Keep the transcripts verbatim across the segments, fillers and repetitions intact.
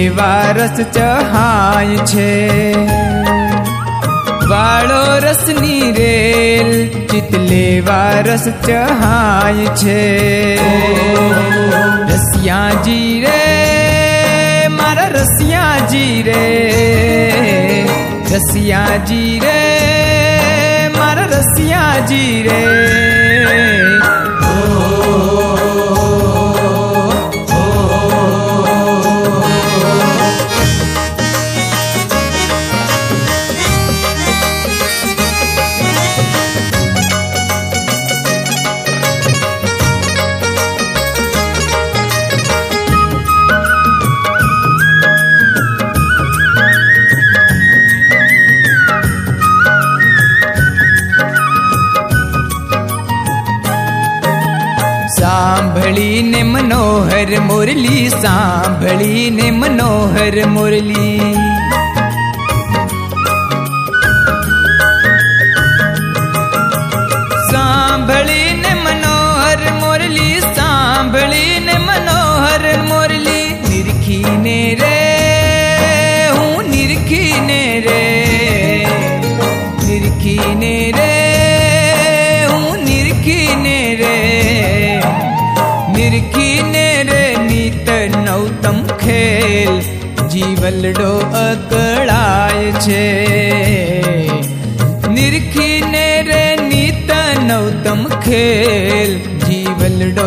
લેવા રસ ચહાય છે, વાળો રસની રેલ ચિત લેવા રસ ચહાય છે. રસિયાજી રે મારા રસિયાજી રે, રસિયાજી રે મારા રસિયાજી રે. સાંભળીને મનોહર મુરલી, સાંભળીને મનોહર મુરલી, સાંભળીને મનોહર મુરલી, સાંભળીને મનોહર મુરલી. નિરખીને રે હું નિરખીને રે, નિરખીને રે હું નિરખીને રે, નિરખીને રે નીત નવતમ ખેલ જીવલડો અકળાય છે. નિરખીને રે નીત નવતમ ખેલ જીવલડો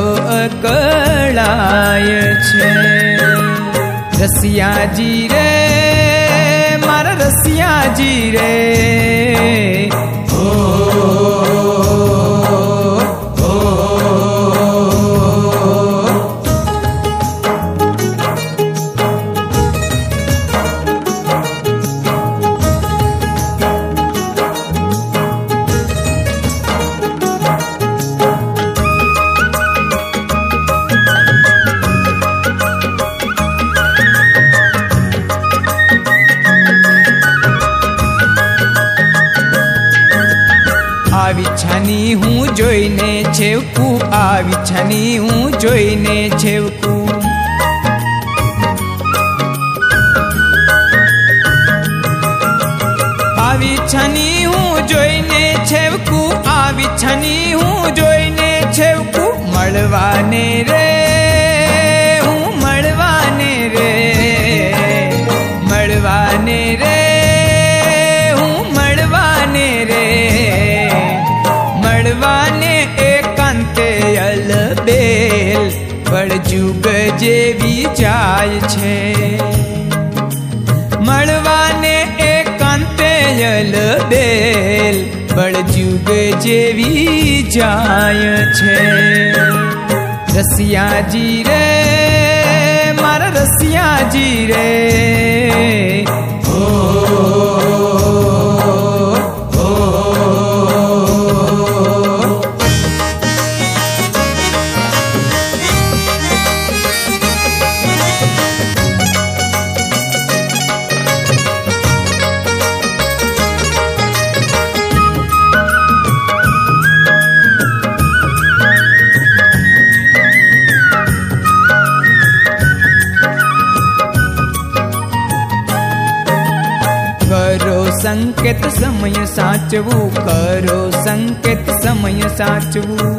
અકળાય છે. રસિયાજી રે મારા રસિયાજી રે, આવી છાની હું જોઈને છેવકું, આવી છાની હું જોઈને છેવકું. આવી છાની હું જોઈને છેવકું, આવી છાની હું જોઈને છેવકું. મળવાને રે હું મળવાને રે, મળવાને રે હું મળવાને રે, મળવાને એકાંતે અલબેલ વળજુગ જેવી જાય છે. મળવાને એકાંતે અલબેલ વળજુગ જેવી જાય છે. રસિયાજી રે મારા રસિયાજી રે, કરો સંકેત સમય સાચવું, કરો સંકેત સમય સાચવું.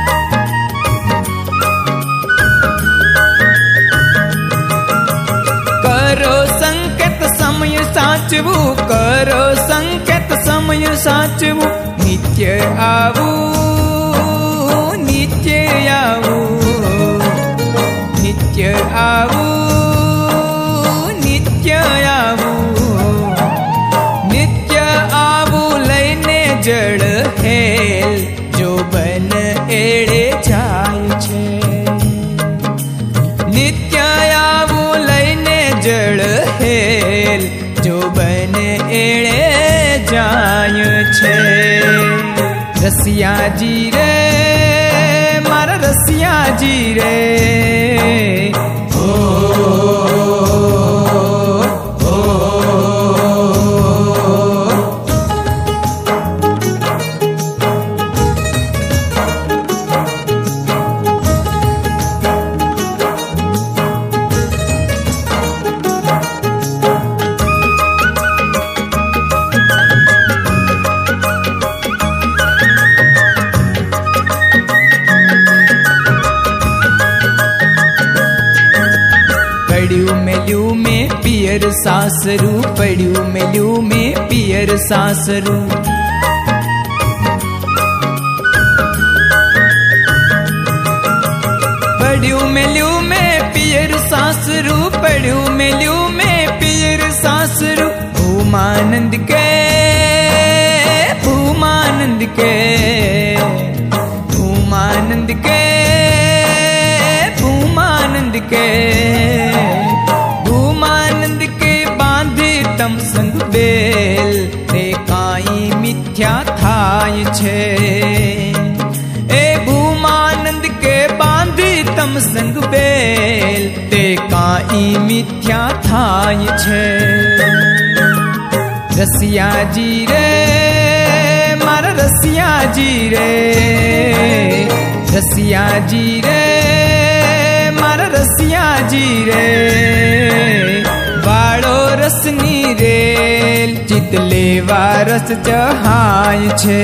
કરો સંકેત સમય સાચવું, કરો સંકેત સમય સાચવું. નિત્ય આવું નિત્ય આવું, નિત્ય આવું નિત્ય આવું, નિત્ય આવું લઈને જળ હેલ જો બન એળે જાય છે. નિત્ય આવું લઈને જળ હેલ જો બન એળે જાય છે. રસિયાજી રે મારા રસિયાજી રે, सासरू पड़ियू मिलियू में पियर सासरू। पड़ियू मिलियू में पियर सासरू पड़ियू मिलियू में पियर सासरू। भूमानंद के भूमानंद के भूमानंद के भूमानंद के भूमानंद के बांधे तम संग बेल ते काई मिथ्या थाय छे। ए भूमानंद के बांधे तम संग बेल ते काई मिथ्या थाय छे। रसिया जी रे मारा रसिया जी रे रसिया जी रे मारा रसिया जी रे। बाड़ो रसनी रेल चितले वारस चहाय छे।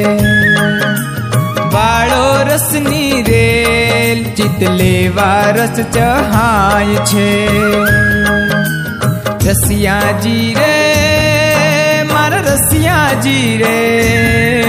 बाड़ो रसनी रेल चितले वारस चहाय छे। रसिया जी रे मारा रसिया जी रे।